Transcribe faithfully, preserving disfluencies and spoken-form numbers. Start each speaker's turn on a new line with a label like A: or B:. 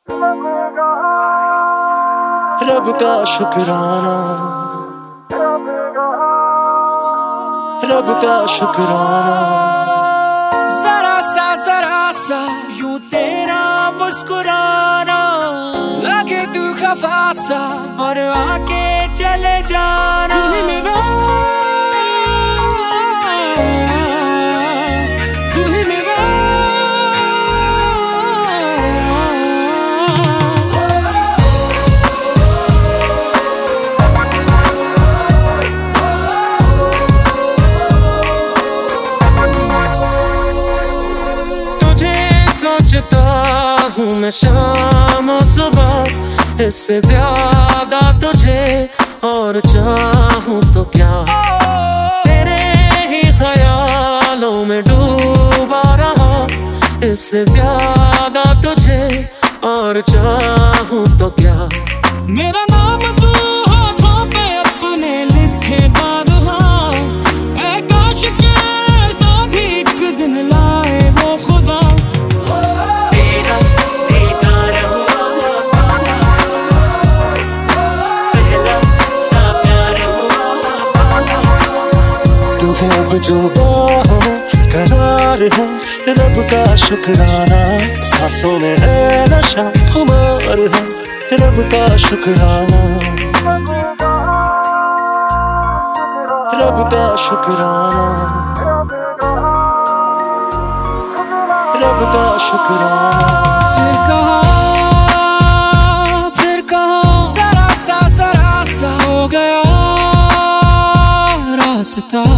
A: रब का शुक्राना, रब का शुक्राना।
B: जरा सा जरा सा यूं तेरा मुस्कुराना, लगे तू खफा सा और आके चले जाना।
C: सोचता हूँ मैं शाम और सुबह, इससे ज्यादा तुझे और चाहूँ तो क्या। तेरे ही ख्यालों में डूबा रहा, इससे ज्यादा तुझे और चाहूँ तो क्या।
B: मेरा नाम तू होठों पे अपने लिखे बारहा, ऐ काश के ऐसा भी एक दिन लाए वो खुदा।
A: तू है अब जो बाहों करार है, रब का शुक्राना। सांसों में है नशा खुमार है, रब का शुक्राना, रब का शुक्राना, रब का शुक्राना।
B: फिर कहा फिर कहा जरा सा जरा सा हो गया रास्ता।